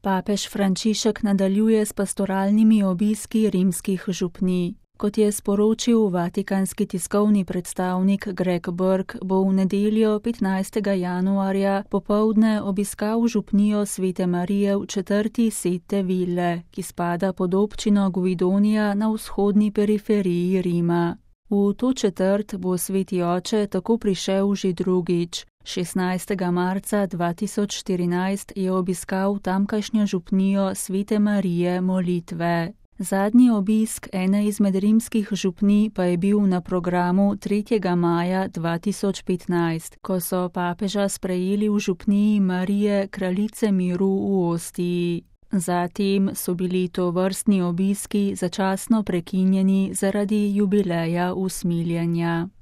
Papež Frančišek nadaljuje s pastoralnimi obiski rimskih župnij. Kot je sporočil vatikanski tiskovni predstavnik Greg Burke, bo v nedeljo 15. januarja popoldne obiskal župnijo Svete Marije v četrti Sette Ville, ki spada pod občino Guidonija na vzhodni periferiji Rima. V to četrt bo sveti oče tako prišel že drugič. 16. marca 2014 je obiskal tamkajšnjo župnijo Svete Marije Molitve. Zadnji obisk ene izmed rimskih župnij pa je bil na programu 3. maja 2015, ko so papeža sprejeli v župniji Marije Kraljice miru v Ostiji. Zatem so bili tovrstni obiski začasno prekinjeni zaradi jubileja usmiljenja.